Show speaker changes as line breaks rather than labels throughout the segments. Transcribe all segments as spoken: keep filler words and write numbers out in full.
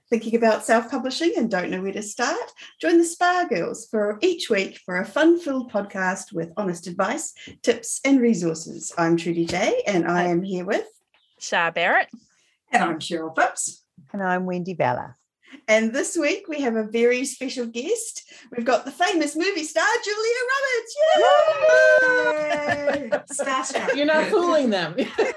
Thinking about self-publishing and don't know where to start? Join the Spa Girls for each week for a fun-filled podcast with honest advice, tips and resources. I'm Trudy J and I am here with
Shah Barrett.
And I'm Cheryl Phipps.
And I'm Wendy Bella.
And this week we have a very special guest. We've got the famous movie star, Julia Roberts. Yay!
Starstruck.
You're not fooling them.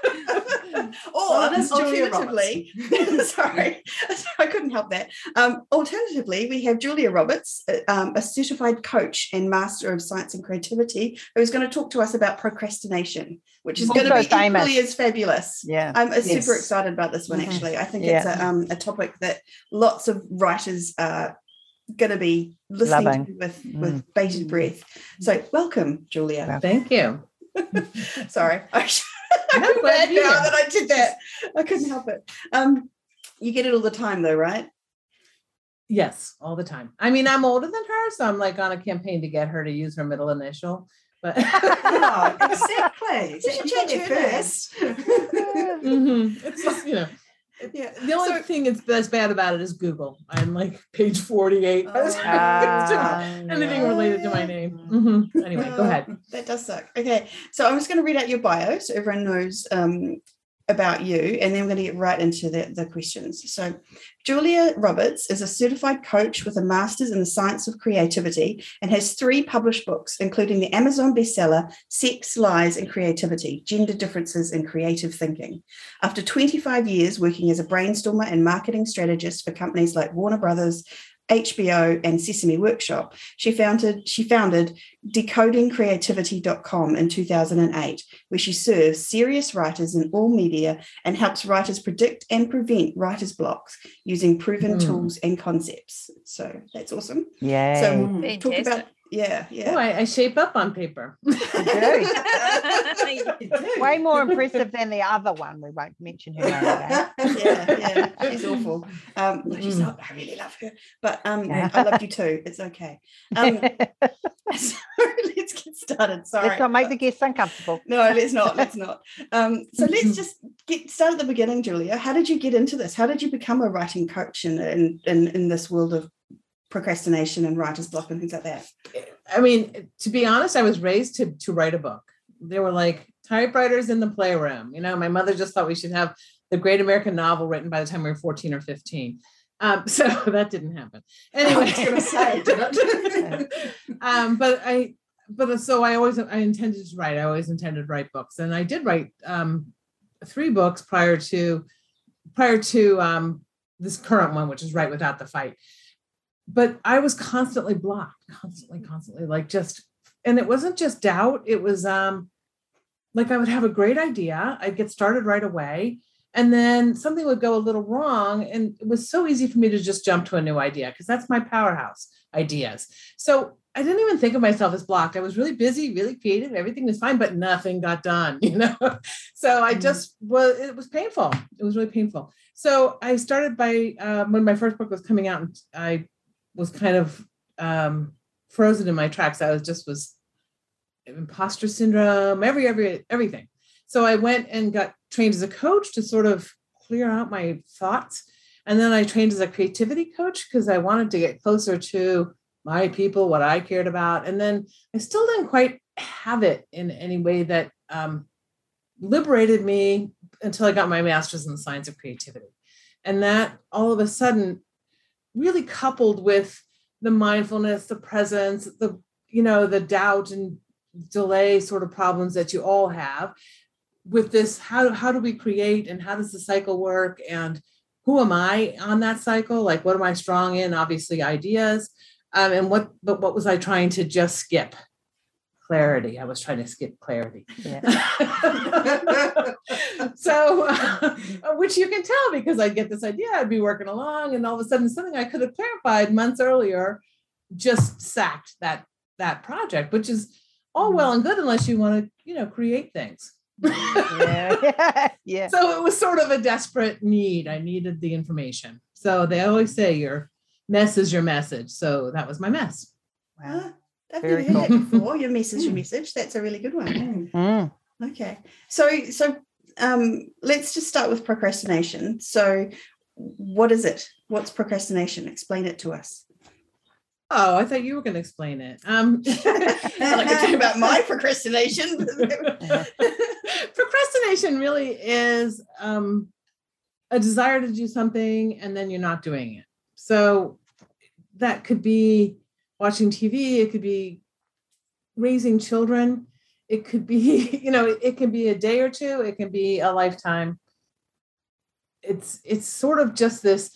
Or alternatively, sorry, I couldn't help that. Um, alternatively, we have Julia Roberts, um, a certified coach and master of science and creativity, who's going to talk to us about procrastination, which is also going to be famous. Equally as fabulous.
Yeah,
I'm yes. super excited about this one. Actually, I think yeah. it's a, um, a topic that lots of writers are going to be listening
Loving.
to with mm. with bated breath. So, welcome, Julia.
Well, thank you.
Sorry. I'm glad now that I did that. I couldn't help it. Um, you get it all the time though, right?
Yes, all the time. I mean, I'm older than her, so I'm like on a campaign to get her to use her middle initial. But
oh, exactly.
You should change it first.
mm-hmm. It's just, you know. Yeah. The only so, thing that's, that's bad about it is Google. I'm like page forty-eight. Uh, anything
no.
related to my name. Mm-hmm. Anyway, uh, go ahead.
That does suck. Okay. So I'm just going to read out your bio so everyone knows um, about you, and then we're going to get right into the, the questions. So Julia Roberts is a certified coach with a master's in the science of creativity and has three published books, including the Amazon bestseller, Sex, Lies and Creativity, Gender Differences in Creative Thinking. After twenty-five years working as a brainstormer and marketing strategist for companies like Warner Brothers, H B O and Sesame Workshop, she founded she founded decoding creativity dot com in two thousand eight, where she serves serious writers in all media and helps writers predict and prevent writer's blocks using proven mm. tools and concepts. So that's awesome.
Yeah.
So we'll Fantastic. talk about yeah, yeah.
Oh, I, I shape up on paper.
You do. Way more impressive than the other one. We won't mention her name again.
Yeah, yeah. She's awful. Um, no, she's not. I really love her. But um, yeah. I love you too. It's okay. Um, so let's get started. Sorry.
Let's not make the guests uncomfortable.
No, let's not. Let's not. Um, so let's just get start at the beginning, Julia. How did you get into this? How did you become a writing coach in in in, in this world of procrastination and writer's block and things like that?
I mean, to be honest, I was raised to to write a book. They were like typewriters in the playroom. You know, my mother just thought we should have the great American novel written by the time we were fourteen or fifteen. Um, so that didn't happen. Anyway, I was going to say, did it? um, but I, but so I always, I intended to write. I always intended to write books, and I did write um, three books prior to prior to um, this current one, which is Write Without the Fight. But I was constantly blocked, constantly, constantly, like just, and it wasn't just doubt. It was um, like I would have a great idea. I'd get started right away. And then something would go a little wrong. And it was so easy for me to just jump to a new idea because that's my powerhouse, ideas. So I didn't even think of myself as blocked. I was really busy, really creative. Everything was fine, but nothing got done, you know? So I just, well, it was painful. It was really painful. So I started by, uh, when my first book was coming out, and I was kind of um, frozen in my tracks. I was just was imposter syndrome, every, every, everything. So I went and got trained as a coach to sort of clear out my thoughts. And then I trained as a creativity coach because I wanted to get closer to my people, what I cared about. And then I still didn't quite have it in any way that um, liberated me until I got my master's in the science of creativity. And that all of a sudden really coupled with the mindfulness, the presence, the, you know, the doubt and delay sort of problems that you all have with this, how, how do we create and how does the cycle work and who am I on that cycle? Like, what am I strong in? Obviously ideas. Um, and what, but what was I trying to just skip? Clarity. I was trying to skip clarity. Yeah. So, uh, which you can tell because I'd get this idea, I'd be working along and all of a sudden something I could have clarified months earlier just sacked that, that project, which is all well and good unless you want to, you know, create things.
Yeah. Yeah.
So it was sort of a desperate need. I needed the information. So they always say your mess is your message. So that was my mess.
Wow. I've never heard that before. Your message, your message. That's a really good one.
Mm.
Okay. So, so um, let's just start with procrastination. So what is it? What's procrastination? Explain it to us.
Oh, I thought you were going to explain it. Um,
I like to talk about my procrastination.
Procrastination really is um, a desire to do something and then you're not doing it. So that could be watching T V. It could be raising children. It could be, you know, it, it can be a day or two. It can be a lifetime. It's it's sort of just this,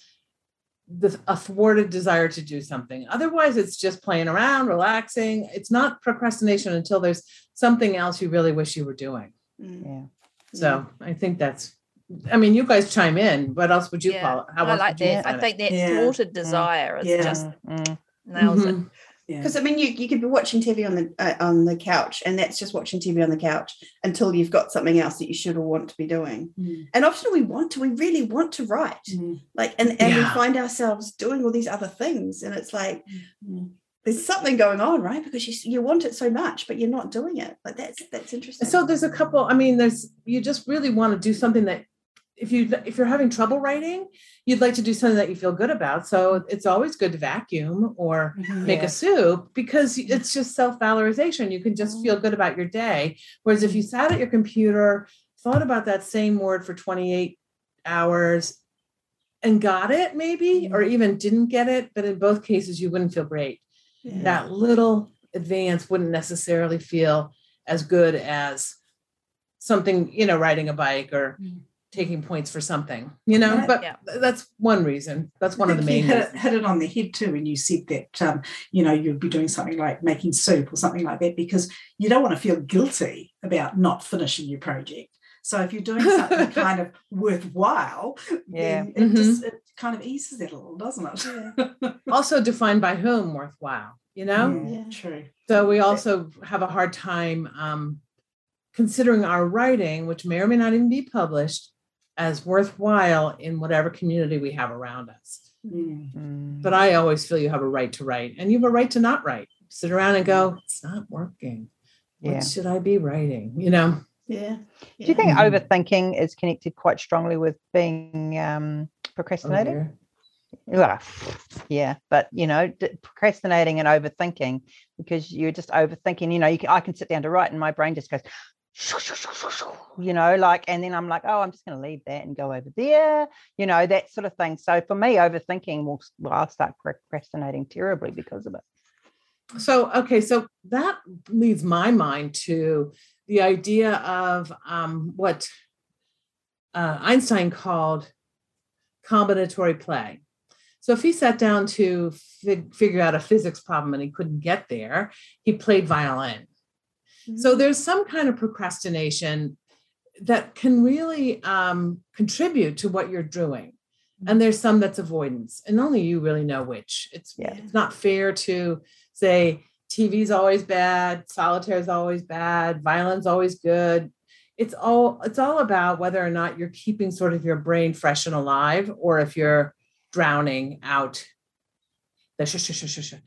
this a thwarted desire to do something. Otherwise, it's just playing around, relaxing. It's not procrastination until there's something else you really wish you were doing.
Yeah.
So I think that's, I mean, you guys chime in. What else would you
Yeah,
call it? How
I
else
like
would you
that. I
define it?
think that
Yeah.
thwarted desire is
Yeah.
just
Mm.
nails it.
Mhm.
Yeah.
Because I mean, you, you could be watching T V on the uh, on the couch, and that's just watching T V on the couch until you've got something else that you should or want to be doing.
Mm.
And often we want to, we really want to write,
Mm.
like, and, and we
Yeah.
find ourselves doing all these other things, and it's like
Mm.
there's something going on, right? Because you you want it so much, but you're not doing it. Like that's that's interesting.
So there's a couple, I mean, there's, you just really want to do something that if you, if you're having trouble writing, you'd like to do something that you feel good about. So it's always good to vacuum or
Mhm.
make
Yeah.
a soup because it's just self-valorization. You can just feel good about your day. Whereas if you sat at your computer, thought about that same word for twenty-eight hours and got it maybe, or even didn't get it, but in both cases, you wouldn't feel great.
Yeah.
That little advance wouldn't necessarily feel as good as something, you know, riding a bike or
Mm.
taking points for something, you know,
Yeah.
but
Yeah.
th- that's one reason. That's one
I
of the
think
main
you hit it,
reasons.
hit it on the head too when you said that um, you know, you'd be doing something like making soup or something like that because you don't want to feel guilty about not finishing your project. So if you're doing something kind of worthwhile,
Yeah.
then it
Mhm.
just it kind of eases it a little, doesn't it?
Also defined by whom worthwhile, you know?
Yeah,
Yeah.
true.
So we also have a hard time um, considering our writing, which may or may not even be published, as worthwhile in whatever community we have around us.
Mm.
Mm.
But I always feel you have a right to write and you have a right to not write. Sit around and go, it's not working.
Yeah.
What should I be writing? You know?
Yeah.
Do you think
Mhm.
overthinking is connected quite strongly with being um, procrastinating?
Oh,
Well, yeah, but you know, d- procrastinating and overthinking because you're just overthinking. You know, you can, I can sit down to write, and my brain just goes, you know, like, and then I'm like, oh, I'm just going to leave that and go over there, you know, that sort of thing. So for me, overthinking will, well, I'll start procrastinating terribly because of it.
So, okay, so that leads my mind to the idea of um, what uh, Einstein called combinatory play. So if he sat down to fig- figure out a physics problem and he couldn't get there, he played violin. So there's some kind of procrastination that can really um, contribute to what you're doing. And there's some that's avoidance, and only you really know which. It's,
Yeah.
it's not fair to say T V's always bad, solitaire is always bad, violin's always good. It's all it's all about whether or not you're keeping sort of your brain fresh and alive, or if you're drowning out the sh- sh- sh- sh- sh-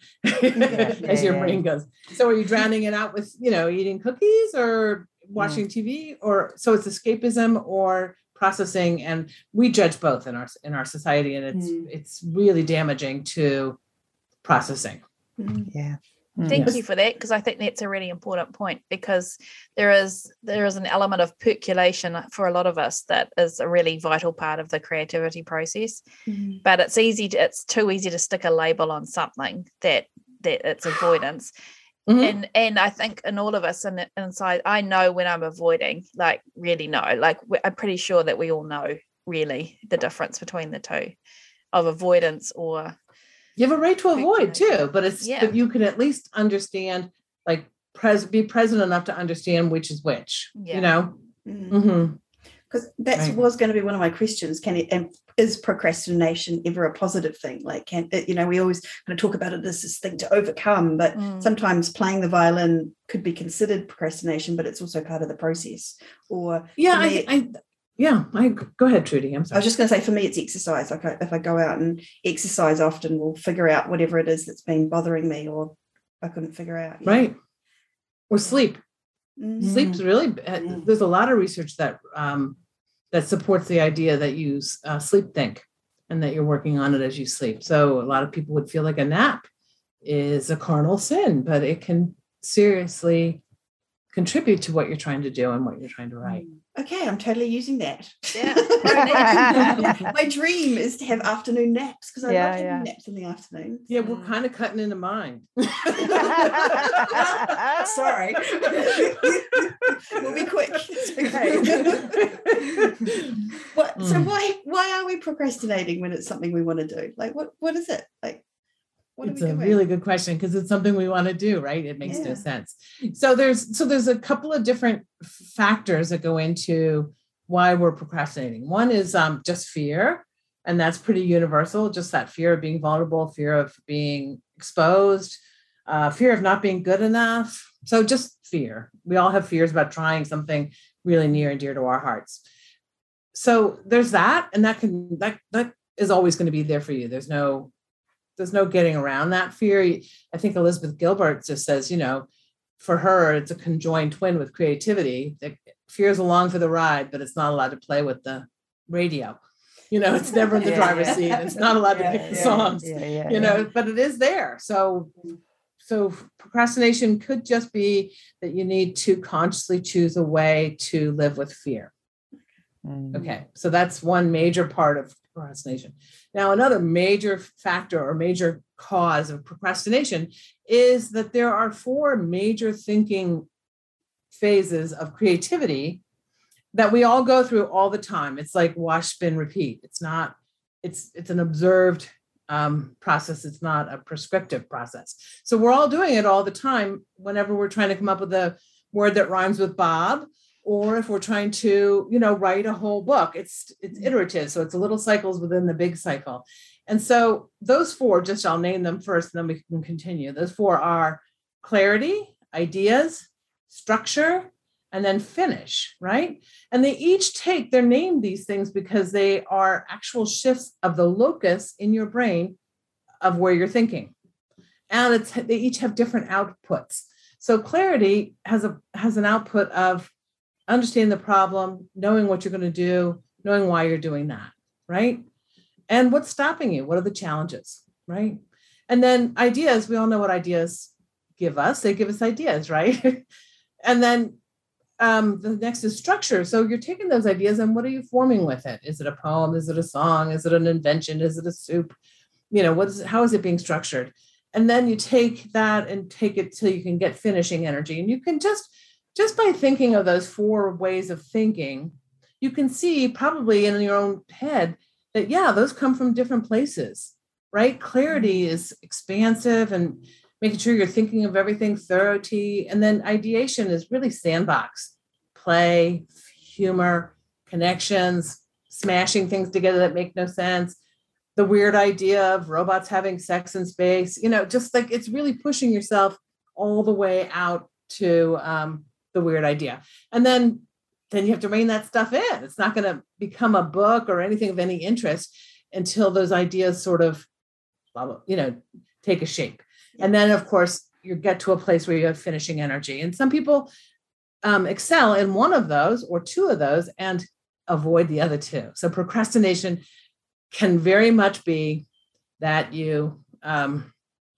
as your
yeah.
brain goes. So are you drowning it out with, you know, eating cookies or watching T V, or so it's escapism or processing, and we judge both in our in our society, and it's
Mm.
it's really damaging to processing.
Mm.
Yeah.
Thank
Yes.
you for that, because I think that's a really important point, because there is there is an element of percolation for a lot of us that is a really vital part of the creativity process.
Mm.
But it's easy to, it's too easy to stick a label on something that that it's avoidance.
Mhm.
And and I think in all of us in, inside, I know when I'm avoiding, like really know, like we- I'm pretty sure that we all know really the difference between the two of avoidance or
You have a right to avoid too, but it's
Yeah.
but you can at least understand, like pres be present enough to understand which is which.
Yeah.
You know.
Mm.
Mm-hmm.
Because that
Right.
was going to be one of my questions. Can it, and is procrastination ever a positive thing? Like, can it, you know, we always kind of talk about it as this thing to overcome, but
Mm.
sometimes playing the violin could be considered procrastination, but it's also part of the process. Or
Yeah,
for
I,
me-
I, yeah. I go ahead, Trudy. I'm
I
sorry.
was just going to say, for me, it's exercise. Like I, if I go out and exercise often, we'll figure out whatever it is that's been bothering me or I couldn't figure out. Yeah.
Right. Or sleep.
Mm.
Mm.
Sleep's really.
Mm.
There's a lot of research that um, that supports the idea that you uh, sleep think. and that you're working on it as you sleep. So a lot of people would feel like a nap is a carnal sin, but it can seriously contribute to what you're trying to do and what you're trying to write.
Okay, I'm totally using that.
Yeah.
My dream is to have afternoon naps because I
Yeah,
love having
yeah.
naps in the afternoon.
Yeah, we're kind of cutting into mine.
Sorry.
We'll be quick. It's okay. What, so
Mm.
why why are we procrastinating when it's something we want to do? Like what what is it? Like what
It's
are we
a
doing?
really good question because it's something we want to do, right? It makes
Yeah.
no sense. So there's so there's a couple of different factors that go into why we're procrastinating. One is um, just fear, and that's pretty universal. Just that fear of being vulnerable, fear of being exposed, uh, fear of not being good enough. So just fear. We all have fears about trying something really near and dear to our hearts. So there's that, and that can that that is always going to be there for you. There's no there's no getting around that fear. I think Elizabeth Gilbert just says, you know, for her, it's a conjoined twin with creativity. That fear is along for the ride, but it's not allowed to play with the radio. You know, it's never in the
Yeah,
driver's
yeah.
seat. It's not allowed
Yeah,
to pick the
yeah,
songs,
Yeah, yeah,
you know, but it is there. So, so procrastination could just be that you need to consciously choose a way to live with fear.
Mm.
Okay, so that's one major part of procrastination. Now, another major factor or major cause of procrastination is that there are four major thinking phases of creativity that we all go through all the time. It's like wash, spin, repeat. It's not, it's, it's an observed um, process. It's not a prescriptive process. So we're all doing it all the time whenever we're trying to come up with a word that rhymes with Bob, or if we're trying to, you know, write a whole book. It's it's iterative, so it's a little cycles within the big cycle. And so those four, just I'll name them first, and then we can continue. Those four are clarity, ideas, structure, and then finish, right? And they each take, they're named these things because they are actual shifts of the locus in your brain of where you're thinking. And it's they each have different outputs. So clarity has a has an output of understanding the problem, knowing what you're going to do, knowing why you're doing that, right? And what's stopping you? What are the challenges, right? And then ideas, we all know what ideas give us. They give us ideas, right? And then um, the next is structure. So you're taking those ideas and what are you forming with it? Is it a poem? Is it a song? Is it an invention? Is it a soup? You know, what is it, how is it being structured? And then you take that and take it till you can get finishing energy. And you can just Just by thinking of those four ways of thinking, you can see probably in your own head that, yeah, those come from different places, right? Clarity is expansive and making sure you're thinking of everything thoroughly. And then ideation is really sandbox, play, humor, connections, smashing things together that make no sense. The weird idea of robots having sex in space, you know, just like it's really pushing yourself all the way out to, um, the weird idea. And then, then you have to rein that stuff in. It's not going to become a book or anything of any interest until those ideas sort of, blah, blah, you know, take a shape. And then of course you get to a place where you have finishing energy. And some people um, excel in one of those or two of those and avoid the other two. So procrastination can very much be that you, um,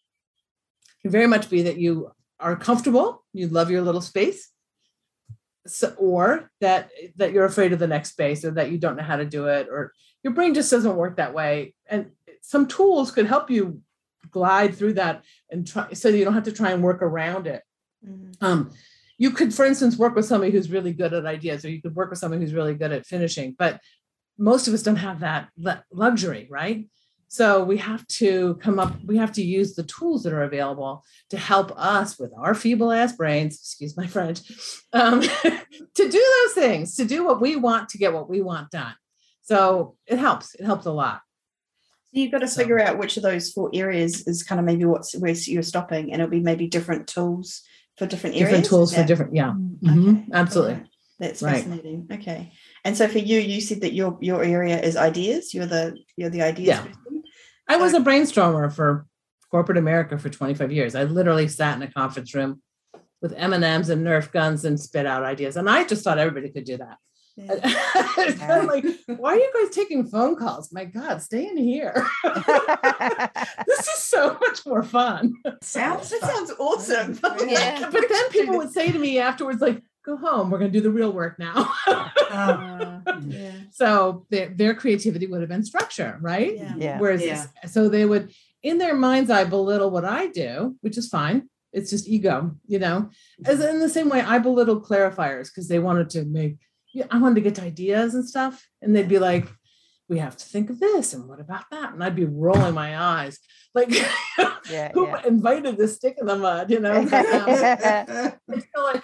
can very much be that you are comfortable, you love your little space, so, or that that you're afraid of the next space, or that you don't know how to do it, or your brain just doesn't work that way. And some tools could help you glide through that and try, so that you don't have to try and work around it. Mm-hmm. Um, you could, for instance, work with somebody who's really good at ideas, or you could work with someone who's really good at finishing. But most of us don't have that luxury, right? So we have to come up, we have to use the tools that are available to help us with our feeble ass brains, excuse my French, um, to do those things, to do what we want, to get what we want done. So it helps. It helps a lot.
So you've got to
So.
figure out which of those four areas is kind of maybe what's where you're stopping, and it'll be maybe different tools for different areas.
Different tools
yeah.
for different, yeah.
Okay.
Mm-hmm. Absolutely.
Right. That's
Right.
fascinating. Okay. And so for you, you said that your your area is ideas. You're the you're the ideas
Yeah.
person.
I was a brainstormer for corporate America for twenty-five years. I literally sat in a conference room with M and M's and Nerf guns and spit out ideas. And I just thought everybody could do that.
Yeah.
It's kind of like, why are you guys taking phone calls? My God, stay in here. This is so much more fun.
Sounds
That
fun.
sounds awesome.
Yeah.
But then people would say to me afterwards, like, go home, we're going to do the real work now.
Oh,
Uh, yeah.
So their, their creativity would have been structure, right?
Yeah.
Yeah.
Whereas,
Yeah.
so they would, in their mind's eye, belittle what I do, which is fine. It's just ego, you know, as in the same way I belittled clarifiers because they wanted to make, yeah, I wanted to get to ideas and stuff. And they'd be like, we have to think of this. And what about that? And I'd be rolling my eyes like,
Yeah,
who
yeah.
invited this stick in the mud, you know? But, um, until, like,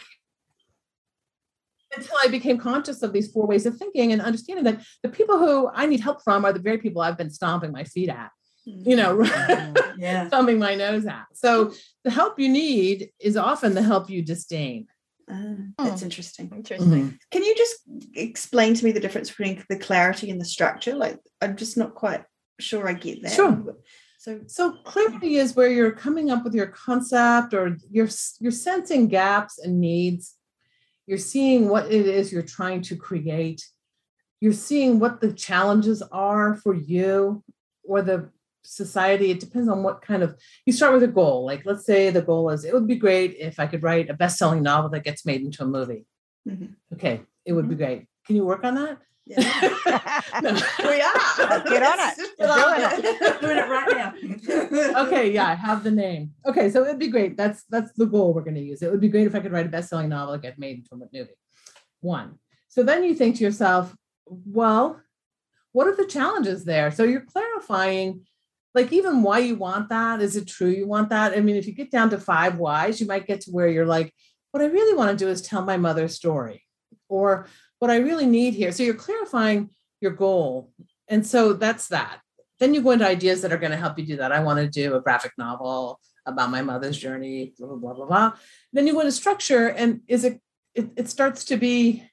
until I became conscious of these four ways of thinking and understanding that the people who I need help from are the very people I've been stomping my feet at, you know,
yeah.
thumbing my nose at. So the help you need is often the help you disdain.
Ah, that's
Hmm.
interesting.
Interesting.
Can you just explain to me the difference between the clarity and the structure? Like, I'm just not quite sure I get that.
Sure.
So,
So clarity is where you're coming up with your concept, or you're you're sensing gaps and needs. You're seeing what it is you're trying to create. You're seeing what the challenges are for you or the society. It depends on what kind of, you start with a goal. Like, let's say the goal is, it would be great if I could write a best-selling novel that gets made into a movie.
Mhm.
Okay, it would be great. Can you work on that?
yeah.
No.
We are.
Get on it.
Let's
We're
get on
doing
it.
Doing it right now.
Okay, yeah, I have the name. Okay, so it'd be great. That's that's the goal we're going to use. It would be great if I could write a best-selling novel that get made into a movie. One. So then you think to yourself, well, what are the challenges there? So you're clarifying, like, even why you want that. Is it true you want that? I mean, if you get down to five whys, you might get to where you're like, what I really want to do is tell my mother's story, or what I really need here. So you're clarifying your goal. And so that's that. Then you go into ideas that are going to help you do that. I want to do a graphic novel about my mother's journey, blah, blah, blah, blah, blah. Then you go into structure, and is it, it, it starts to be,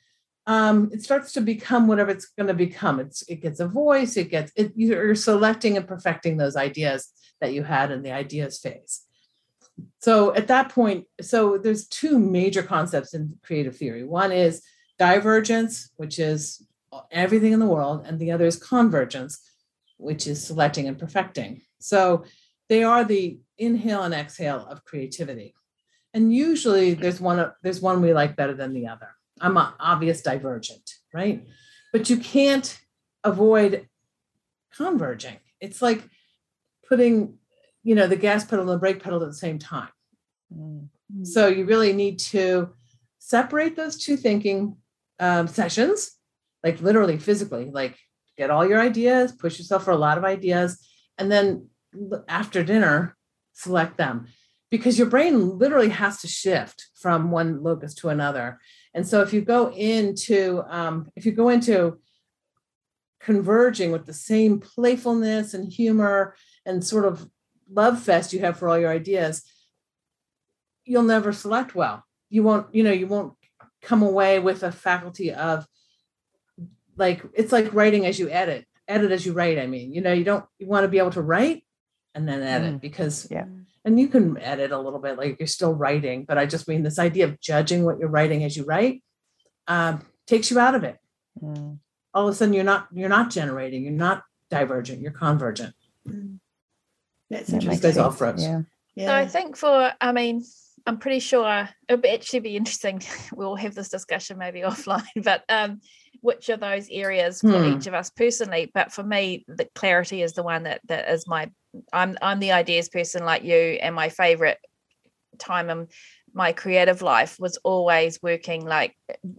um, it starts to become whatever it's going to become. It's, it gets a voice, it gets, it, you're selecting and perfecting those ideas that you had in the ideas phase. So at that point, so there's two major concepts in creative theory. One is divergence, which is everything in the world, and the other is convergence, which is selecting and perfecting. So they are the inhale and exhale of creativity. And usually there's one, there's one we like better than the other. I'm an obvious divergent, right? But you can't avoid converging. It's like putting, you know, the gas pedal and the brake pedal at the same time.
Mm.
So you really need to separate those two thinking um, sessions, like literally physically, like get all your ideas, push yourself for a lot of ideas, and then after dinner, select them, because your brain literally has to shift from one locus to another. And so if you go into, um, if you go into converging with the same playfulness and humor and sort of love fest you have for all your ideas, you'll never select well. You won't, you know, you won't come away with a faculty of, like, it's like writing as you edit, edit as you write. I mean, you know, you don't, you want to be able to write and then edit,
Mm.
because,
Yeah.
and you can edit a little bit, like you're still writing, but I just mean this idea of judging what you're writing as you write um, takes you out of it.
Mm.
All of a sudden you're not, you're not generating, you're not divergent, you're convergent.
Mm. That's
That
Just
interesting.
goes off froze.
Yeah.
So I
Yeah.
think for, I mean, I'm pretty sure it'll be actually be interesting. We'll have this discussion maybe offline, but um, which of those areas for
Hmm.
each of us personally. But for me, the clarity is the one that that is my. I'm I'm the ideas person like you, and my favorite time in my creative life was always working like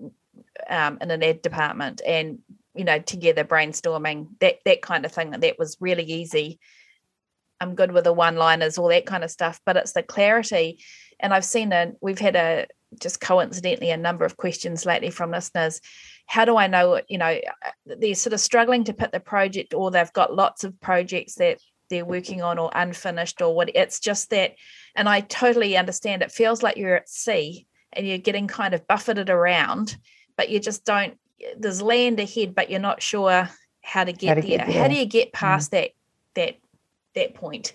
um, in an ed department, and you know, together brainstorming, that that kind of thing. That was really easy. I'm good with the one-liners, all that kind of stuff, but it's the clarity. And I've seen a, we've had a, just coincidentally, a number of questions lately from listeners. How do I know, you know, they're sort of struggling to put the project, or they've got lots of projects that they're working on or unfinished or what, it's just that, and I totally understand, it feels like you're at sea and you're getting kind of buffeted around, but you just don't, there's land ahead, but you're not sure how to get
How to
there.
get
How
there.
do you get past that, that, that point?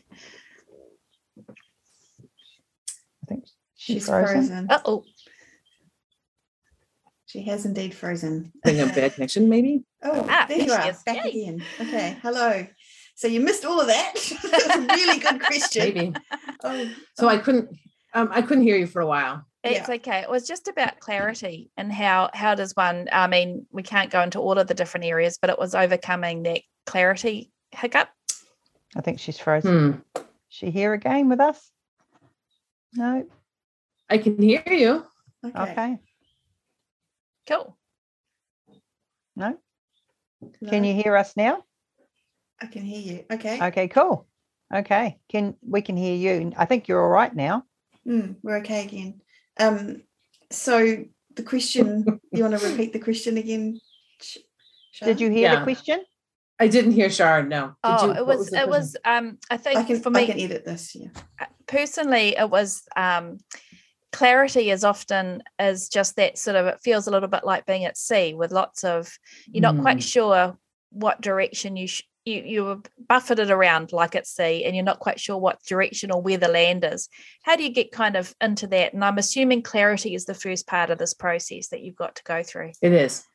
I think
She's
frozen.
frozen.
Uh-oh.
She has indeed frozen.
I think a bad connection, maybe.
Oh,
Ah,
there you
there she
are,
is.
back
Yay.
again. Okay, hello. So you missed all of that. That's a really good question.
Maybe.
Oh,
So
oh,
I couldn't. Um, I couldn't hear you for a while.
It's
Yeah.
okay. It was just about clarity and how how does one, I mean, we can't go into all of the different areas, but it was overcoming that clarity hiccup.
I think she's frozen.
Hmm.
Is she here again with us? No.
I can hear you.
okay.
Okay.
Cool.
No.
No,
Can you hear us now?
I can hear you. Okay.
Okay, cool. Okay. Can we can hear you? I think you're all right now.
Mm, we're okay again. Um, so the question, you want to repeat the question again? Sh-
Did
Shah?
you hear the
Yeah.
question?
I didn't hear Sharon. No. Did
Oh,
you?
it
What
was,
the
it
question?
was, um, I think
I can,
for
I
me
can edit this. Yeah.
personally, it was, um, clarity is often is just that sort of, it feels a little bit like being at sea with lots of, you're not quite
Mm.
sure what direction you, sh- you, you were buffeted around like at sea and you're not quite sure what direction or where the land is. How do you get kind of into that? And I'm assuming clarity is the first part of this process that you've got to go through.
It is.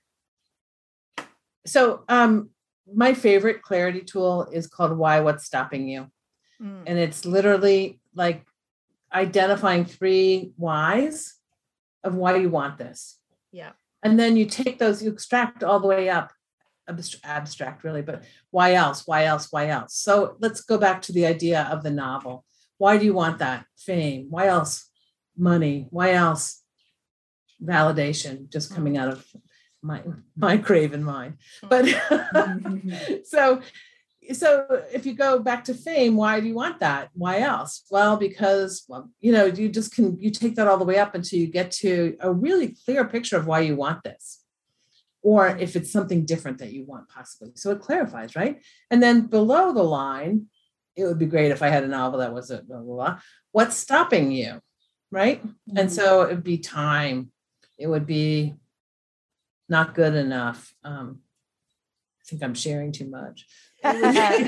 So um, my favorite clarity tool is called Why What's Stopping You.
Mm.
And it's literally like identifying three whys of why you want this.
Yeah.
And then you take those, you extract all the way up, abst- abstract really, but why else, why else, why else? So let's go back to the idea of the novel. Why do you want that? Fame. Why else? Money. Why else? Validation, just coming out of my my craven mind. But so so if you go back to fame, why do you want that? Why else? Well, because, well, you know, you just can, you take that all the way up until you get to a really clear picture of why you want this. Or if it's something different that you want possibly. So it clarifies, right? And then below the line, it would be great if I had a novel that was a blah, blah, blah. What's stopping you, right? Mm-hmm. And so it would be time. It would be not good enough. Um, I think I'm sharing too much.
It's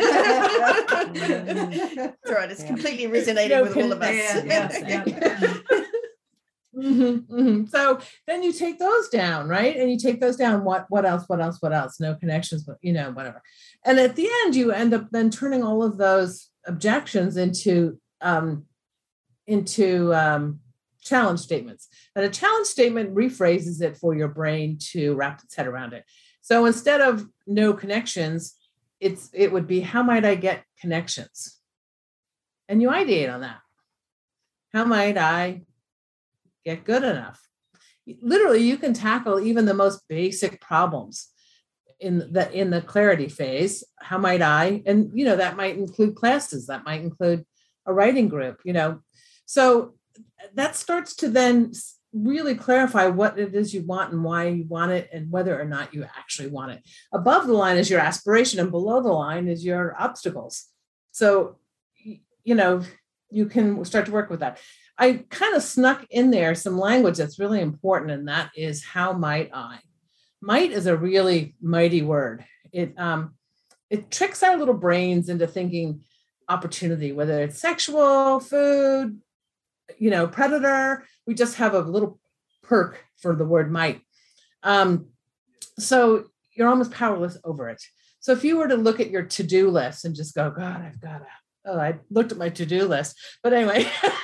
all right. It's
Yeah.
completely resonating
No,
with all of us.
yeah, yeah, yeah. Mm-hmm, mm-hmm. So then you take those down, right? And you take those down. What, what else? What else? What else? No connections, but you know, whatever. And at the end, you end up then turning all of those objections into um, into um, challenge statements. And a challenge statement rephrases it for your brain to wrap its head around it. So instead of no connections, it's it would be, how might I get connections? And you ideate on that. How might I get good enough? Literally, you can tackle even the most basic problems in the in the clarity phase. How might I? And you know, that might include classes, that might include a writing group, you know. So that starts to then really clarify what it is you want and why you want it and whether or not you actually want it. Above the line is your aspiration and below the line is your obstacles. So, you know, you can start to work with that. I kind of snuck in there some language that's really important, and that is how might I. Might is a really mighty word. It um, it tricks our little brains into thinking opportunity, whether it's sexual, food, you know, predator. We just have a little perk for the word might. Um, so you're almost powerless over it. So if you were to look at your to-do list and just go, God, I've got to, oh, I looked at my to-do list. But anyway.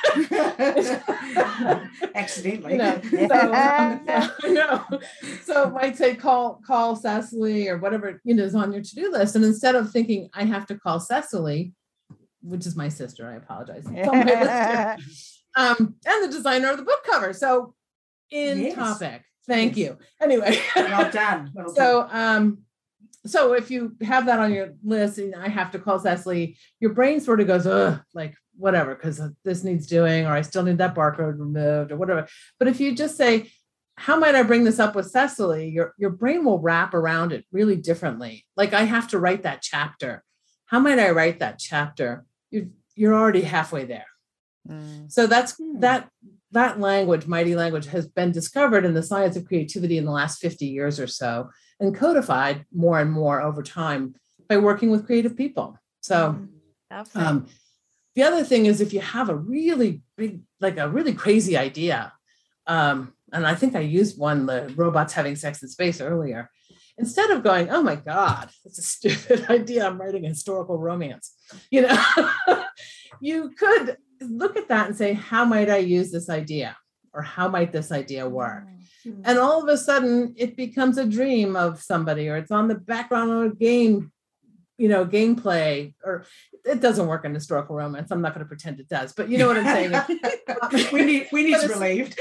Accidentally.
You know, so, um, no. So it might say call call Cecily or whatever, you know, is on your to-do list. And instead of thinking I have to call Cecily, which is my sister, I apologize. It's on my list here. Um, and the designer of the book cover. So in
Yes.
topic. Thank
Yes.
you. Anyway.
Well done. Well
so
done.
um so if you have that on your list and I have to call Cecily, your brain sort of goes, ugh, like whatever, because this needs doing, or I still need that barcode removed or whatever. But if you just say, how might I bring this up with Cecily? Your, your brain will wrap around it really differently. Like I have to write that chapter. How might I write that chapter? You're, you're already halfway there.
Mm.
So that's
Hmm.
that that language, mighty language, has been discovered in the science of creativity in the last fifty years or so, and codified more and more over time by working with creative people. So
Lovely.
um, the other thing is, if you have a really big, like a really crazy idea, um, and I think I used one, the robots having sex in space earlier, instead of going, oh my God, that's a stupid idea, I'm writing a historical romance, you know, you could look at that and say, how might I use this idea? Or how might this idea work?
Mm.
And all of a sudden it becomes a dream of somebody, or it's on the background of a game, you know, gameplay, or it doesn't work in historical romance. I'm not going to pretend it does, but you know what I'm saying?
we need, we need
But
relieved.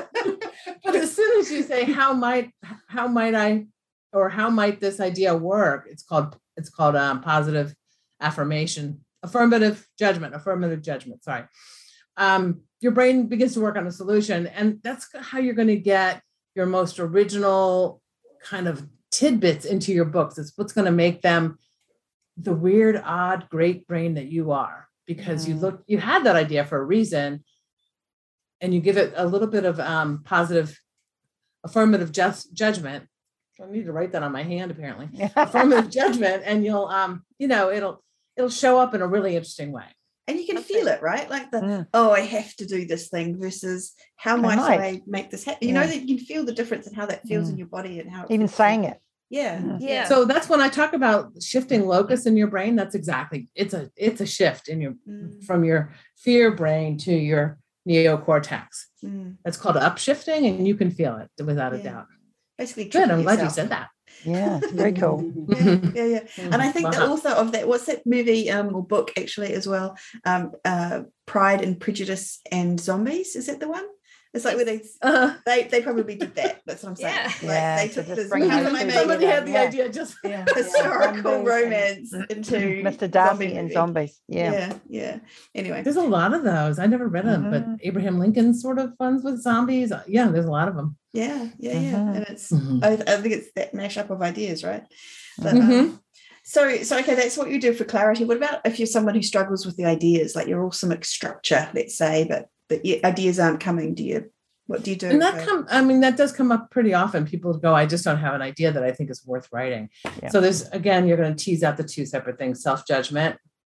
But as soon as you say, how might, how might I, or how might this idea work? It's called, it's called um, positive affirmation, affirmative judgment, affirmative judgment. Sorry. Um, your brain begins to work on a solution, and that's how you're going to get your most original kind of tidbits into your books. It's what's going to make them the weird, odd, great brain that you are, because mm. you look, you had that idea for a reason, and you give it a little bit of um, positive, affirmative just judgment. I need to write that on my hand, apparently. Affirmative judgment, and you'll, um, you know, it'll it'll show up in a really interesting way.
And you can
I
feel
think-
it, right? Like the,
Mm.
oh, I have to do this thing versus how
I
might
might.
I make this happen? You
Yeah.
know, that you can feel the difference in how that feels in
Mm.
your body and how it
Even
feels.
saying it.
Yeah.
Mm.
Yeah.
So that's when I talk about shifting locus in your brain. That's exactly, it's a it's a shift in your
Mm.
from your fear brain to your neocortex.
Mm.
That's called upshifting, and you can feel it without a
Yeah.
doubt.
Basically,
Good. I'm
tricking
glad you
yourself.
said that.
Yeah, very cool.
Yeah, yeah, yeah. And I think the
Wow.
author of that, what's that movie um, or book actually as well? Um, uh, Pride and Prejudice and Zombies. Is that the one? It's like where they
Uh,
they they probably did that. That's what I'm saying.
Yeah.
Like
Yeah,
they
to
took
just
this
bring
how
those
can I
two
make
somebody had the
Yeah.
idea just
Yeah.
historical
Zombies
romance
and-
into
Mister
zombie
Darcy and
movie.
zombies. Yeah.
Yeah, yeah. Anyway,
there's a lot of those. I never read them,
Mhm.
but Abraham Lincoln sort of ones with zombies. Yeah, there's a lot of them.
yeah, yeah, yeah.
Mhm.
And it's
Mhm.
I, I think it's that mashup of ideas, right? But,
Mhm.
um, so, so okay, that's what you do for clarity. What about if you're someone who struggles with the ideas, like you're awesome at structure, let's say, but but your ideas aren't coming? Do you? What do you do?
And that
for-
come, I mean, that does come up pretty often. People go, I just don't have an idea that I think is worth writing.
Yeah.
So there's, again, you're going to tease out the two separate things, self-judgment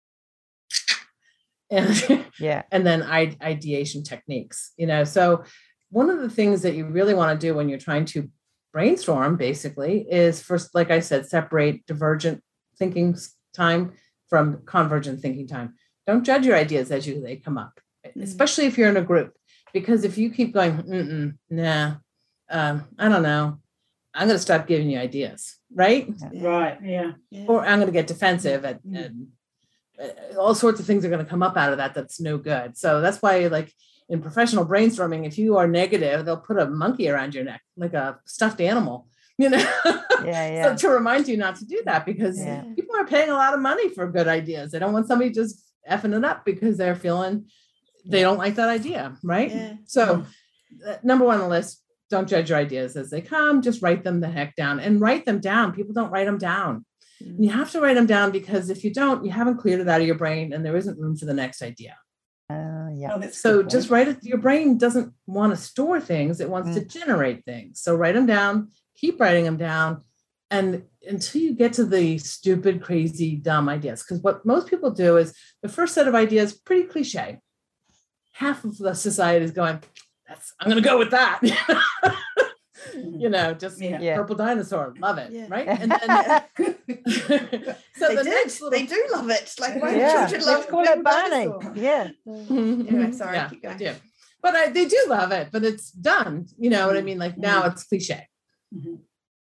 and,
Yeah.
and then ide- ideation techniques, you know? So one of the things that you really want to do when you're trying to brainstorm basically is first, like I said, separate divergent thinking s- time from convergent thinking time. Don't judge your ideas as you, they come up,
Mhm.
especially if you're in a group. Because if you keep going, Mm-mm, nah, um, I don't know, I'm going to stop giving you ideas, right?
Yeah,
Right. Yeah.
yeah.
Or I'm going to get defensive, and,
Mm.
and uh, all sorts of things are going to come up out of that. That's no good. So that's why, like in professional brainstorming, if you are negative, they'll put a monkey around your neck, like a stuffed animal, you know,
Yeah. Yeah.
so to remind you not to do that, because
Yeah.
people are paying a lot of money for good ideas. They don't want somebody just effing it up because they're feeling they don't like that idea, right?
Yeah.
So uh, number one on the list, don't judge your ideas as they come, just write them the heck down and write them down. People don't write them down. And you have to write them down, because if you don't, you haven't cleared it out of your brain and there isn't room for the next idea.
Uh, yeah.
Oh, that's a
So
good
just
point.
write it. Your brain doesn't want to store things. It wants to generate things. So write them down, keep writing them down. And until you get to the stupid, crazy, dumb ideas, because what most people do is the first set of ideas, pretty cliche. Half of the society is going, that's, I'm going to go with that. You know, just
Yeah.
Yeah.
purple dinosaur, love it.
Yeah.
Right. And then, so
they
the
did.
next little,
They do love it. Like my
Yeah.
children
Let's
love
call
purple
it Barney.
dinosaur.
Yeah.
Anyway, sorry,
Yeah,
keep going.
I do. But I, they do love it, but it's done. You know what I mean? Like now it's cliche.
Mhm.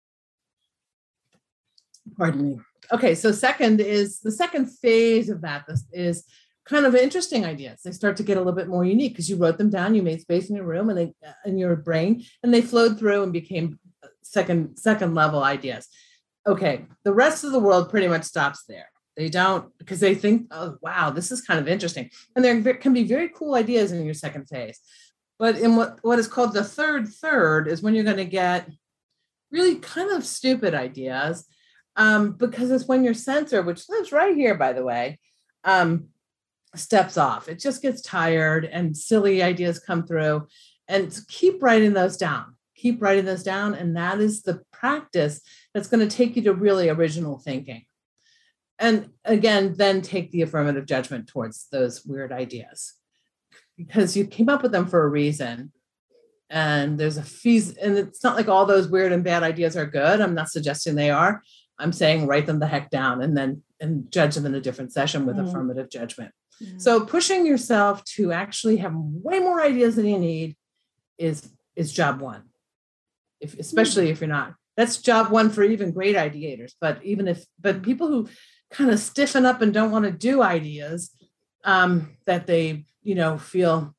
Pardon me. Okay, so second is the second phase of that this is kind of interesting ideas. They start to get a little bit more unique because you wrote them down, you made space in your room and they in your brain, and they flowed through and became second second level ideas. Okay, the rest of the world pretty much stops there. They don't, because they think, oh wow, this is kind of interesting, and there can be very cool ideas in your second phase. But in what what is called the third third is when you're going to get really kind of stupid ideas. Um, because it's when your sensor, which lives right here, by the way, um, steps off. It just gets tired and silly ideas come through. And keep writing those down. Keep writing those down. And that is the practice that's going to take you to really original thinking. And again, then take the affirmative judgment towards those weird ideas, because you came up with them for a reason. and there's a fees, and it's not like all those weird and bad ideas are good. I'm not suggesting they are. I'm saying write them the heck down and then and judge them in a different session with mm. affirmative judgment. Mm. So pushing yourself to actually have way more ideas than you need is is job one. If especially mm. if you're not. That's job one for even great ideators. But even if but people who kind of stiffen up and don't want to do ideas, um, that they, you know, feel,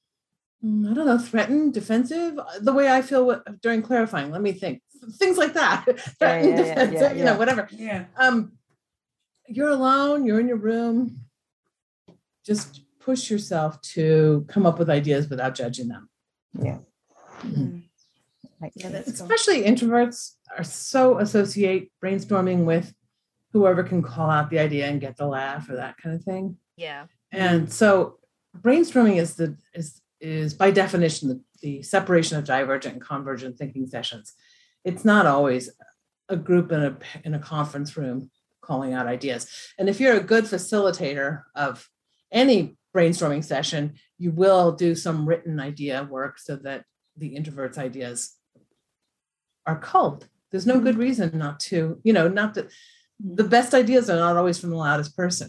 I don't know, threatened, defensive, the way I feel during clarifying. Let me think. Things like that. Threatened, yeah, yeah, defensive, yeah, yeah, you know, whatever.
Yeah.
Um, you're alone, you're in your room. Just push yourself to come up with ideas without judging them.
Yeah.
Mm-hmm.
Yeah, that's
especially cool. Introverts are so associate brainstorming with whoever can call out the idea and get the laugh or that kind of thing.
Yeah.
And so brainstorming is the is is by definition the, the separation of divergent and convergent thinking sessions. It's not always a group in a in a conference room calling out ideas. And if you're a good facilitator of any brainstorming session, you will do some written idea work so that the introverts' ideas are culled. There's no good reason not to, you know, not that the best ideas are not always from the loudest person,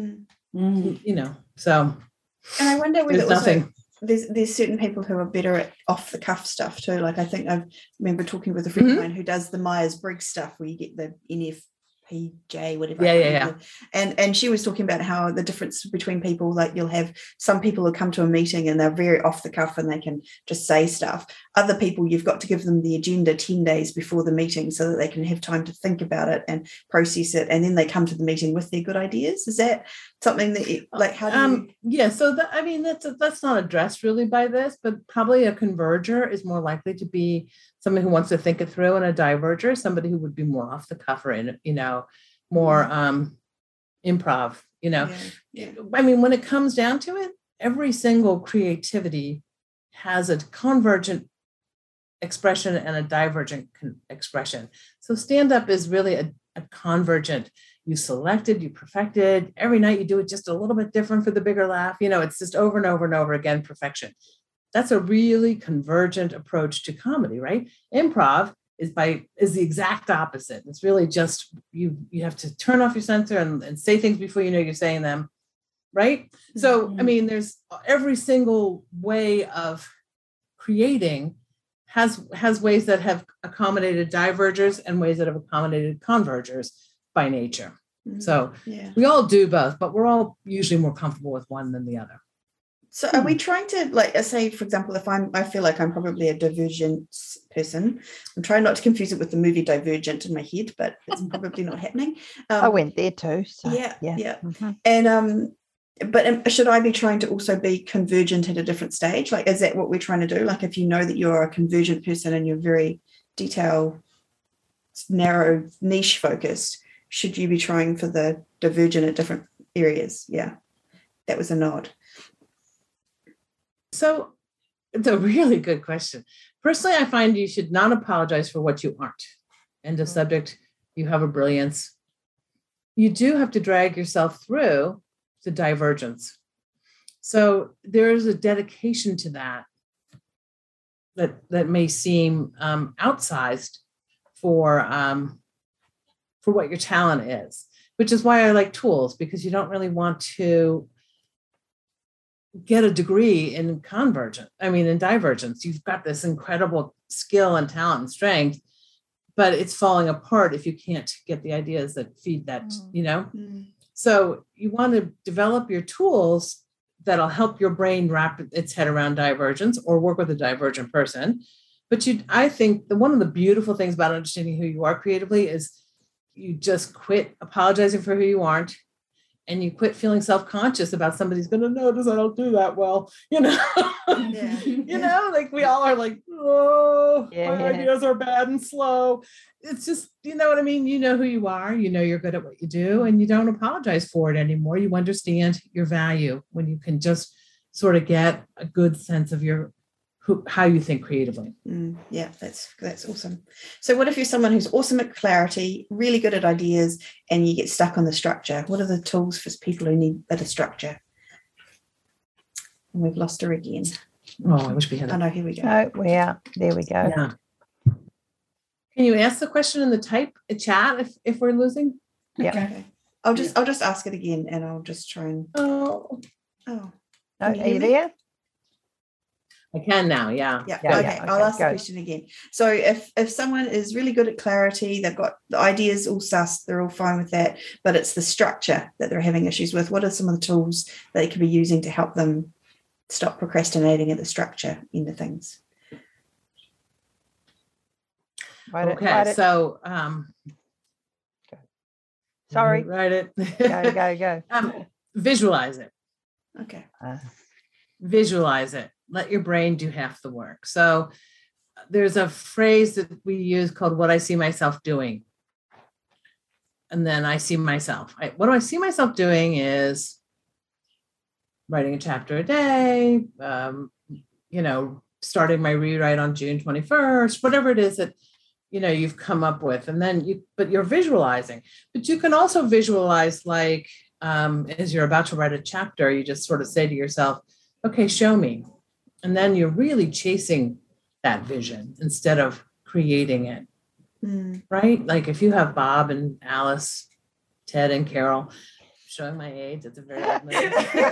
mm.
you know, so.
And I wonder whether
there's nothing.
There's, there's certain people who are better at off the cuff stuff too. Like I think I remember talking with a friend mm-hmm. of mine who does the Myers-Briggs stuff where you get the N F P J, whatever.
Yeah, yeah, yeah.
And and she was talking about how the difference between people, like you'll have some people who come to a meeting and they're very off the cuff and they can just say stuff. Other people, you've got to give them the agenda ten days before the meeting so that they can have time to think about it and process it. And then they come to the meeting with their good ideas. Is that something that you, like, how do
um,
you?
Yeah, so that, I mean, that's, that's not addressed really by this, but probably a converger is more likely to be somebody who wants to think it through, and a diverger, somebody who would be more off the cuff or, in, you know, more um, improv, you know.
Yeah, yeah.
I mean, when it comes down to it, every single creativity has a convergent expression and a divergent con- expression. So stand-up is really a, a convergent. You selected, you perfected. Every night you do it just a little bit different for the bigger laugh. You know, it's just over and over and over again, perfection. That's a really convergent approach to comedy, right? Improv is by is the exact opposite. It's really just you you have to turn off your sensor and, and say things before you know you're saying them, right? Mm-hmm. So, I mean, there's every single way of creating has has ways that have accommodated divergers and ways that have accommodated convergers by nature. Mm-hmm. So
yeah.
we all do both, but we're all usually more comfortable with one than the other.
So are we trying to, like, say, for example, if I'm, I feel like I'm probably a divergent person, I'm trying not to confuse it with the movie Divergent in my head, but it's probably not happening. Um,
I went there too. So,
yeah, yeah.
yeah. Mm-hmm.
And, um, but um, should I be trying to also be convergent at a different stage? Like, is that what we're trying to do? Like, if you know that you're a convergent person and you're very detail, narrow, niche focused, should you be trying for the divergent at different areas? Yeah, that was a nod.
So it's a really good question. Personally, I find you should not apologize for what you aren't. End of subject. You have a brilliance. You do have to drag yourself through the divergence. So there is a dedication to that that, that may seem um, outsized for, um, for what your talent is, which is why I like tools, because you don't really want to get a degree in convergent, I mean, in divergence. You've got this incredible skill and talent and strength, but it's falling apart if you can't get the ideas that feed that, mm. you know? Mm. So you want to develop your tools that'll help your brain wrap its head around divergence or work with a divergent person. But you, I think the, one of the beautiful things about understanding who you are creatively is you just quit apologizing for who you aren't. And you quit feeling self-conscious about somebody's going to notice I don't do that well, you know,
yeah.
you
yeah.
know, like we all are like, oh,
yeah.
my ideas are bad and slow. It's just, you know what I mean? You know who you are, you know, you're good at what you do, and you don't apologize for it anymore. You understand your value when you can just sort of get a good sense of your, who, how you think creatively.
Mm, yeah, that's that's awesome. So what if you're someone who's awesome at clarity, really good at ideas, and you get stuck on the structure? What are the tools for people who need better structure? And we've lost her again.
Oh, I wish we had
Oh
a
no, here we go.
Oh, we are. There we go.
yeah. Can you ask the question in the type chat if, if we're losing?
Yeah.
Okay. I'll just I'll just ask it again, and I'll just try and.
Oh,
Oh,
No,
Can you
are
hear
you
me?
there?
I can now. Yeah.
yeah.
Yeah,
okay.
yeah,
I'll
okay,
ask the
go.
question again. So if if someone is really good at clarity, they've got the ideas all sussed, they're all fine with that, but it's the structure that they're having issues with. What are some of the tools that they could be using to help them stop procrastinating at the structure end of things?
Write it,
Okay.
write it.
So, um,
Sorry.
Write it.
Go, go, go.
um, visualize it.
Okay.
Uh,
Visualize it. Let your brain do half the work. So there's a phrase that we use called what I see myself doing. And then I see myself. I, what do I see myself doing is writing a chapter a day, um, you know, starting my rewrite on June twenty-first, whatever it is that, you know, you've come up with. And then you, but you're visualizing. But you can also visualize like, um, as you're about to write a chapter, you just sort of say to yourself, okay, show me. And then you're really chasing that vision instead of creating it,
Mm.
right? Like if you have Bob and Alice, Ted and Carol, showing my age, it's a very old name.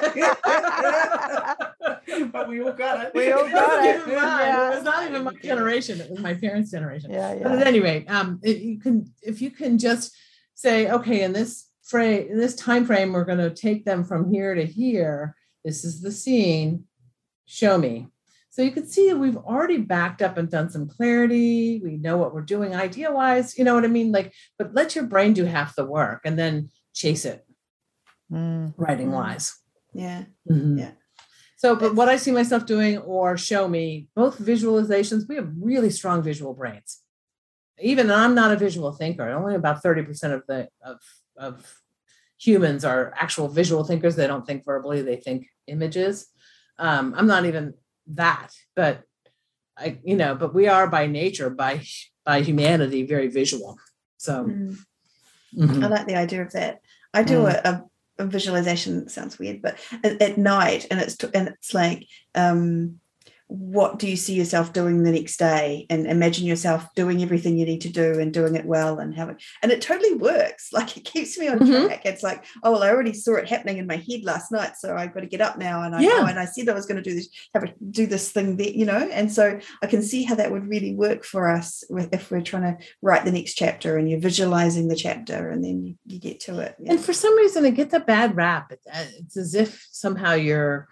But we all got it.
We all got it.
Keep in mind,
Yeah.
It was not even my generation. It was my parents' generation.
yeah,
But at
yeah.
any rate, um, it, you can if you can just say, okay, in this frame, in this time frame, we're going to take them from here to here. This is the scene. Show me. So you can see we've already backed up and done some clarity. We know what we're doing idea-wise. You know what I mean? Like, but let your brain do half the work and then chase it
Mm.
writing-wise.
Yeah.
Mhm.
Yeah.
So, but what I see myself doing or show me, both visualizations, we have really strong visual brains. Even I'm not a visual thinker. Only about thirty percent of the of, of humans are actual visual thinkers. They don't think verbally, they think images. Um, I'm not even that, but I, you know, but we are by nature, by by humanity, very visual. So
Mm.
mhm.
I like the idea of that. I do
Mm.
a, a, a visualization. It sounds weird, but at, at night, and it's and it's like, um, what do you see yourself doing the next day? And imagine yourself doing everything you need to do and doing it well and have it. And it totally works. Like it keeps me on
Mhm.
track. It's like, oh well, I already saw it happening in my head last night, so I've got to get up now. And I
Yeah.
oh, and I said I was going to do this, have a, do this thing there, you know. And so I can see how that would really work for us with, if we're trying to write the next chapter and you're visualizing the chapter and then you, you get to it. Yeah.
And for some reason, it gets a bad rap. It- It's as if somehow you're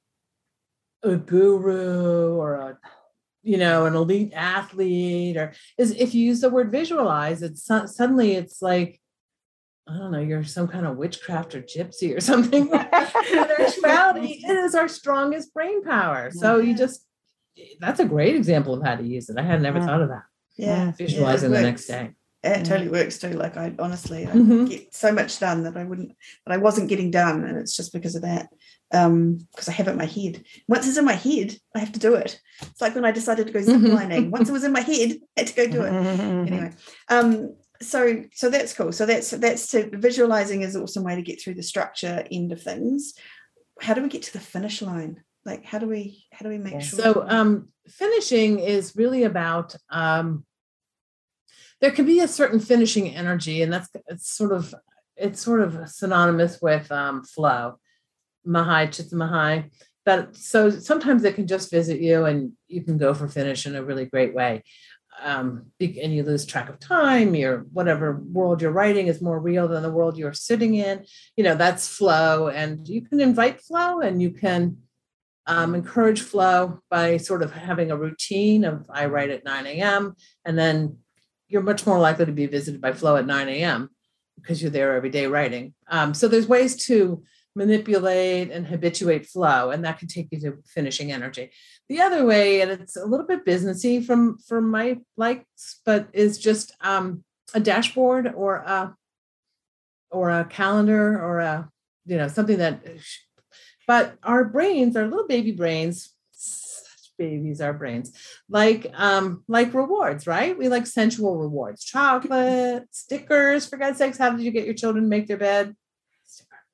a guru or a, you know, an elite athlete, or is if you use the word visualize, it's so- suddenly it's like, I don't know, you're some kind of witchcraft or gypsy or something. In actuality, it is our strongest brain power. So you
Yeah.
just, that's a great example of how to use it. I had never
Mm.
thought of that.
Yeah.
Visualizing
yeah,
the
it
next
works.
day.
It totally works too. Like I honestly, I
Mhm.
get so much done that I wouldn't, that I wasn't getting done, and it's just because of that. Um, because I have it in my head. Once it's in my head, I have to do it. It's like when I decided to go
Mhm.
ziplining. Once it was in my head, I had to go do it. Anyway, um, so so that's cool. So that's that's to visualizing is an awesome way to get through the structure end of things. How do we get to the finish line? Like how do we how do we make
Yeah.
sure?
So um, finishing is really about, um, there can be a certain finishing energy, and that's it's sort of it's sort of synonymous with um, flow, Mahai Csikszentmihalyi. That so sometimes it can just visit you, and you can go for finish in a really great way, um, be- and you lose track of time. Your whatever world you're writing is more real than the world you're sitting in. You know that's flow, and you can invite flow, and you can um, encourage flow by sort of having a routine of I write at nine a.m. and then you're much more likely to be visited by flow at nine a.m. because you're there every day writing. Um, so there's ways to manipulate and habituate flow, and that can take you to finishing energy. The other way, and it's a little bit businessy from, from my likes, but is just um, a dashboard or a, or a calendar or a, you know, something that, but our brains, our little baby brains, babies, our brains, like um, like rewards, right? We like sensual rewards, chocolate, stickers. For God's sakes, how did you get your children to make their bed? Sticker.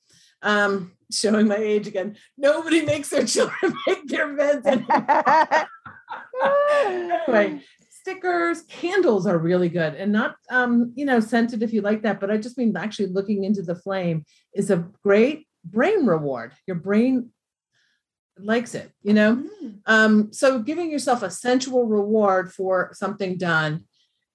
Um, showing my age again. Nobody makes their children make their beds anymore. Anyway, stickers, candles are really good, and not um, you know, scented if you like that, but I just mean actually looking into the flame is a great brain reward. Your brain likes it, you know.
Mm.
Um, so giving yourself a sensual reward for something done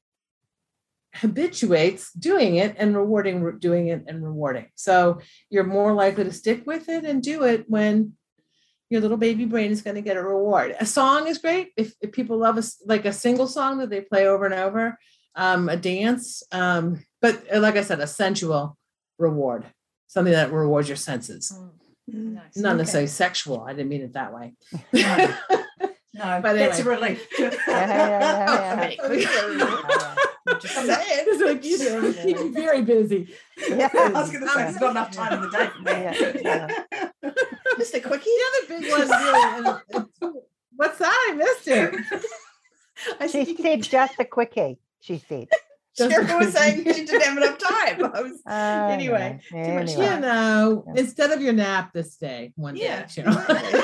habituates doing it and rewarding doing it and rewarding. So you're more likely to stick with it and do it when your little baby brain is going to get a reward. A song is great. If, if people love a, like a single song that they play over and over, um, a dance, um, but like I said, a sensual reward, something that rewards your senses.
Mm.
Nice.
Not
Okay.
necessarily sexual. I didn't mean it that way.
No, no,
But
that's
anyway.
a relief.
Yeah, yeah, yeah,
Okay.
Just saying, it's like you know, keep me very busy.
yeah.
I was going to say, there's not enough time in the day for me.
Yeah, yeah.
Just a quickie.
The other big one, really, and it's- what's that? I missed it.
I
She
said you could-
said just a quickie, she said.
Cheryl was saying she didn't have enough time. I was,
Oh,
Anyway,
no.
too much
You
Anyway.
know,
Yeah.
instead of your nap this day, one
Yeah,
day. Cheryl.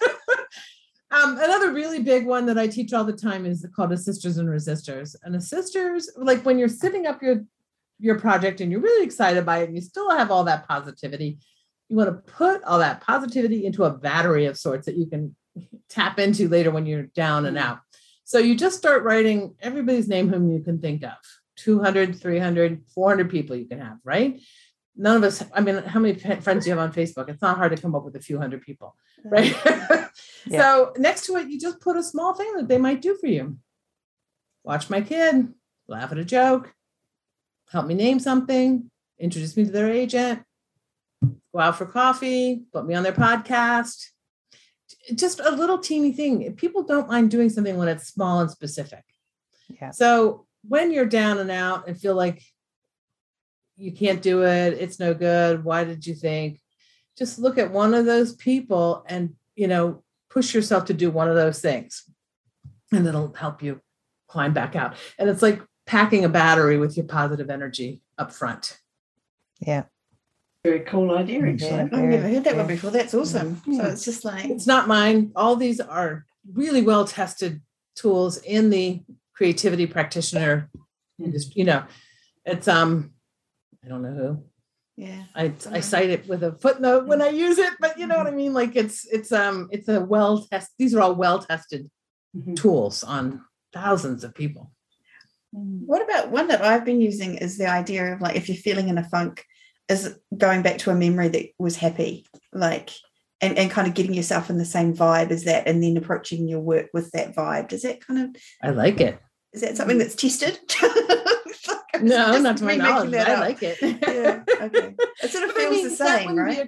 Um, another really big one that I teach all the time is called assisters and resistors. And assisters, like when you're sitting up your your project and you're really excited by it and you still have all that positivity, you want to put all that positivity into a battery of sorts that you can tap into later when you're down and out. So you just start writing everybody's name whom you can think of. two hundred, three hundred, four hundred people you can have, right? None of us, I mean, how many friends do you have on Facebook? It's not hard to come up with a few hundred people, right?
Yeah.
So next to it, you just put a small thing that they might do for you. Watch my kid, laugh at a joke, help me name something, introduce me to their agent, go out for coffee, put me on their podcast. Just a little teeny thing. People don't mind doing something when it's small and specific.
Yeah.
So when you're down and out and feel like you can't do it, it's no good, why did you think? Just look at one of those people and, you know, push yourself to do one of those things, and it'll help you climb back out. And it's like packing a battery with your positive energy up front.
Yeah.
Very cool idea, actually.
Yeah.
I've never heard that one
Yeah.
before. That's awesome. So
Yeah.
it's just like,
It's not mine. All these are really well-tested tools in the creativity practitioner industry. You know, it's, um, I don't know who.
yeah.
I, I cite it with a footnote when I use it, but you know what I mean? Like it's, it's, um, it's a well-tested, these are all well-tested
Mhm.
tools on thousands of people.
What about one that I've been using is the idea of like, if you're feeling in a funk, is going back to a memory that was happy, like, and, and kind of getting yourself in the same vibe as that, and then approaching your work with that vibe. Does that kind of,
I like it.
is that something that's tested? I'm
No,
just
not to my
remaking
knowledge,
that
but I
up.
like it.
Yeah, okay. It sort of
But I
feels
mean,
the
that
same,
wouldn't be
right?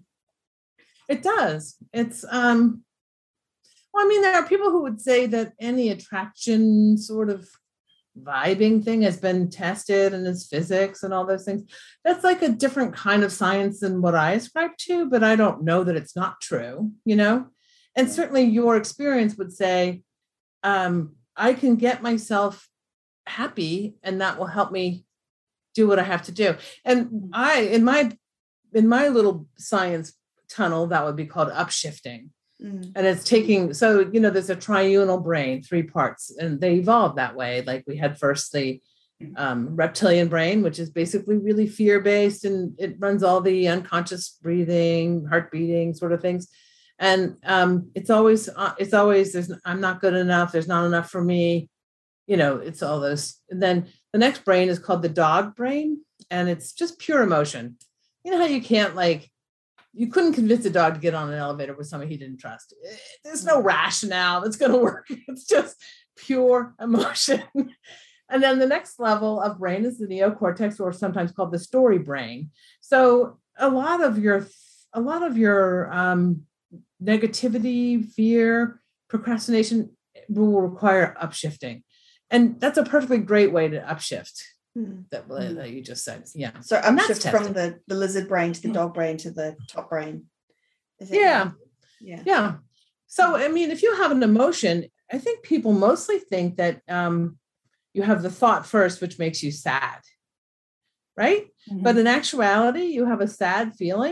a- it does. It's um well, I mean, there are people who would say that any attraction sort of vibing thing has been tested and is physics and all those things. That's like a different kind of science than what I ascribe to, but I don't know that it's not true, you know? And certainly your experience would say, um, I can get myself happy and that will help me do what I have to do. And I, in my, in my little science tunnel, that would be called upshifting.
Mm.
And it's taking, so, you know, there's a triunal brain, three parts, and they evolved that way. Like we had first the um, reptilian brain, which is basically really fear-based, and it runs all the unconscious breathing, heart beating sort of things. And um, it's always, uh, it's always, there's, I'm not good enough. There's not enough for me. You know, it's all those. And then the next brain is called the dog brain, and it's just pure emotion. You know how you can't like, you couldn't convince a dog to get on an elevator with somebody he didn't trust. There's no rationale that's going to work. It's just pure emotion. And then the next level of brain is the neocortex, or sometimes called the story brain. So a lot of your, a lot of your um, negativity, fear, procrastination will require upshifting. And that's a perfectly great way to upshift
Mm.
that, that you just said. Yeah.
So I'm
That's
shift from
tested.
the, the lizard brain to the dog brain to the top brain. Is that
Yeah.
right? Yeah.
Yeah. So, I mean, if you have an emotion, I think people mostly think that um, you have the thought first, which makes you sad, right?
Mhm.
But in actuality, you have a sad feeling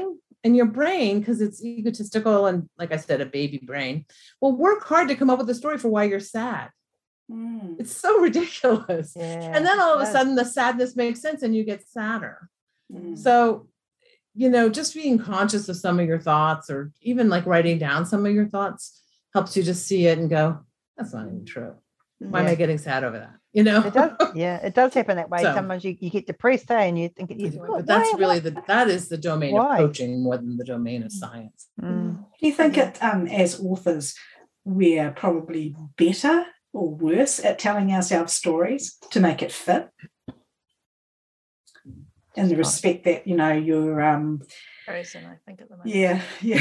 and your brain, because it's egotistical and, like I said, a baby brain, will work hard to come up with a story for why you're sad.
Mm.
It's so ridiculous.
Yeah,
And then all of a
it does.
sudden the sadness makes sense and you get sadder.
Mm.
So, you know, just being conscious of some of your thoughts, or even like writing down some of your thoughts, helps you just see it and go, that's not even true. Why am I
Yeah.
getting sad over that? You know?
It does, yeah, it does happen that way.
So-
Sometimes you, you get depressed, eh, and you think, you,
Anyway,
"What-
but that's
why-
really
why?"
the that is the domain
Why?
of coaching more than the domain of science.
Mm.
Do you think it, um, as authors, we're probably better or worse at telling ourselves stories to make it fit? In the respect that, you know, you're, um,
Person, I think at the moment.
yeah, yeah.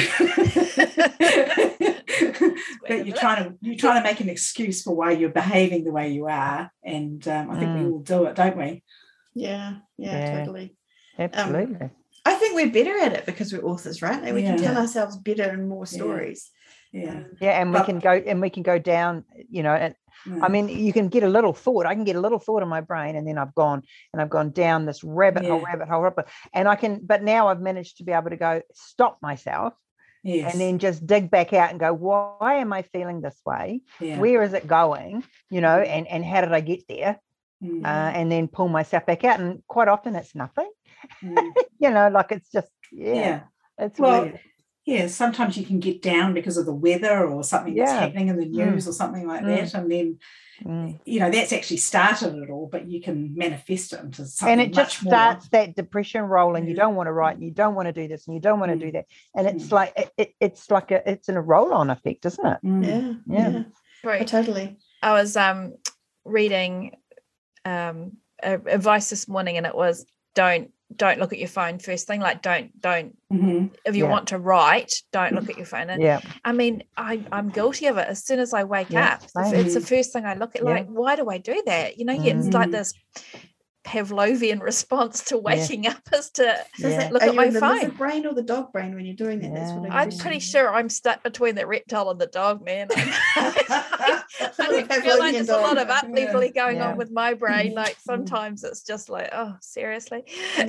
Wait a
But you're
minute.
trying to you're trying to make an excuse for why you're behaving the way you are, and um, I think
Mm.
we all do it, don't we?
Yeah, yeah,
Yeah.
totally.
Absolutely.
I think we're better at it because we're authors, right? And we can
Yeah.
tell ourselves better and more
Yeah.
stories.
Yeah.
Um,
Yeah, and we
But-
can go and we can go down, you know, and I
Mm.
mean, you can get a little thought. I can get a little thought in my brain, and then I've gone and I've gone down this rabbit hole,
Yeah.
rabbit hole, rabbit. And I can, but now I've managed to be able to go stop myself
yes.
and then just dig back out and go, why am I feeling this way?
yeah.
Where is it going? You know,
Mm.
and and how did I get there?
Mm.
Uh, and then pull myself back out. And quite often it's nothing.
Mm.
You know, like it's just yeah,
yeah.
it's
Well,
weird.
Yeah, sometimes you can get down because of the weather or something that's
Yeah.
happening in the news or something like
Mm.
that. And then,
Mm.
you know, that's actually started it all, but you can manifest it into something
And it
much
just
more.
starts that depression rolling. You
Yeah.
don't want to write, and you don't want to do this, and you don't want to
Mm.
do that. And it's
Mm.
like it, it, it's like a it's in a roll-on effect, isn't it?
Mm.
yeah,
Yeah.
yeah,
Right.
Oh, totally.
I was um reading um a- advice this morning, and it was don't don't look at your phone first thing. Like don't don't
Mhm.
if you
Yeah.
want to write, don't look at your phone. And
Yeah.
I mean, I I'm guilty of it. As soon as I wake
Yeah,
up, if
same.
it's the first thing I look at.
Yeah.
Like, why do I do that? You know, it's
Mm.
like this Pavlovian response to waking up is to
So is
Yeah.
that,
Look
are
at
you
my
in the
phone.
lizard brain or the dog brain when you're doing that? That's what
Yeah.
I'm
I'm pretty sure I'm stuck between the reptile and the dog, man. I
Little
feel like
Pavlovian
there's a lot of
dog.
up leveling going
Yeah.
on with my brain. Like sometimes it's just like, oh, seriously.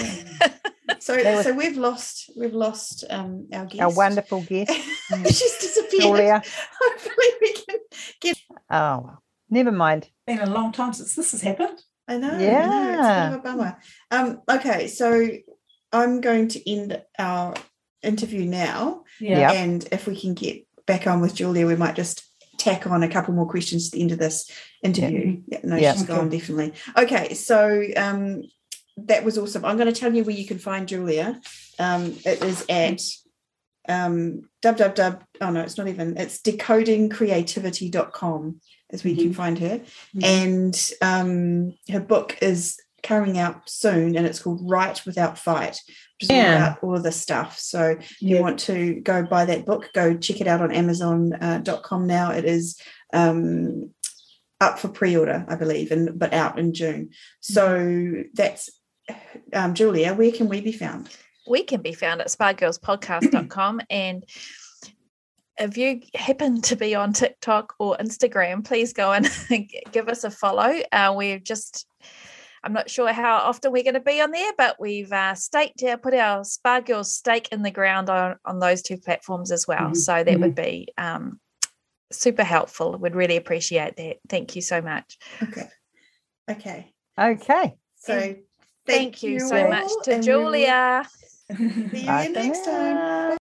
So,
That was-
so we've lost, we've lost um, our guest.
Our wonderful guest,
She's disappeared.
Julia.
Hopefully, we can get.
Oh, well, never mind.
Been a long time since this has happened.
I know. I know, it's
Yeah.
kind of a bummer. Um. Okay, so I'm going to end our interview now,
Yeah.
and if we can get back on with Julia, we might just tack on a couple more questions to the end of this interview. Yeah, no,
Yeah.
she's
Okay.
gone definitely. Okay, so um, that was awesome. I'm going to tell you where you can find Julia. Um, it is at um www. Oh no, it's not even. It's decoding creativity dot com is where you can find her,
Mhm.
and um, her book is coming out soon, and it's called Write Without Fight, which is all
Yeah.
about all of this stuff. So if you
Yeah.
want to go buy that book, go check it out on amazon dot com now. It is um, up for pre-order, I believe, and but out in June. So that's um, Julia. Where can we be found?
We can be found at spa girls podcast dot com. And if you happen to be on TikTok or Instagram, please go and give us a follow. Uh, we're just, I'm not sure how often we're going to be on there, but we've uh, staked our, put our Spa Girls stake in the ground on, on those two platforms as well.
Mhm.
So that would be um, super helpful. We'd really appreciate that. Thank you so much.
Okay. Okay.
Okay.
So
And
thank,
Thank you so
all,
much to
and we will
Julia.
See you
Bye
again
for
next time.
now.